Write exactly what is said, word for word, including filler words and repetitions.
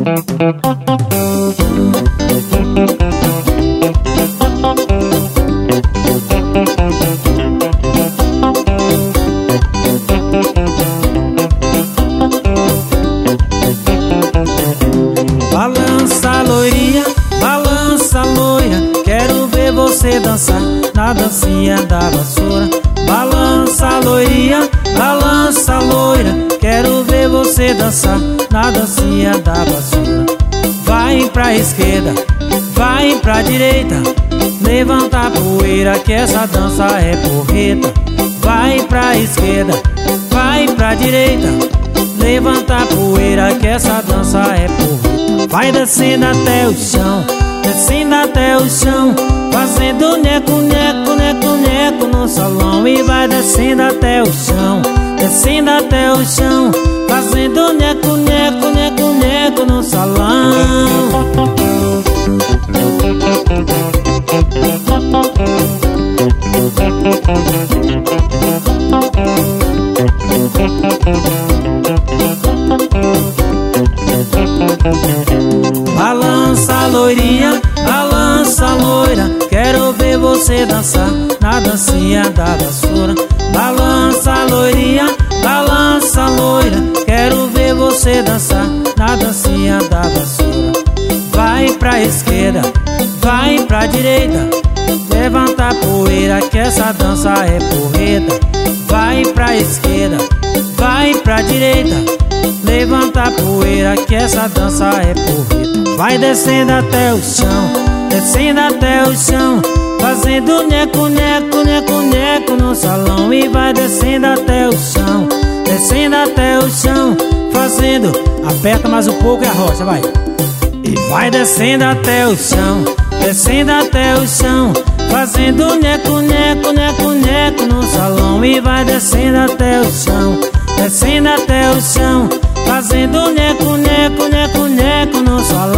Balança loirinha, balança loira, quero ver você dançar na dancinha da vassoura. Balança loirinha, balança loira, quero ver você dançar na dancinha da vassoura. Vai pra esquerda, vai pra direita, levanta a poeira que essa dança é porreta. Vai pra esquerda, vai pra direita, levanta a poeira que essa dança é porreta. Vai descendo até o chão, descendo até o chão, fazendo neco, neco, neco, neco no salão. E vai descendo até o chão, descendo até o chão, fazendo neco, neco, neco, neco no salão. Balança loirinha, balança loira, quero ver você dançar na dancinha da vassoura. Balança loirinha, balança loira, quero ver você dançar na dancinha da vassoura. Vai pra esquerda, vai pra direita, levanta a poeira que essa dança é porreta. Vai pra esquerda, vai pra direita, levanta a poeira que essa dança é porreta. Vai descendo até o chão, descendo até o chão, fazendo neco, neco, neco, neco no salão. E vai descendo até o chão, descendo até o chão, fazendo, aperta mais um pouco e arrocha, vai. E vai descendo até o chão, descendo até o chão, fazendo neco, neco, neco, neco no salão. E vai descendo até o chão, descendo até o chão, fazendo neco, neco, neco, neco no salão.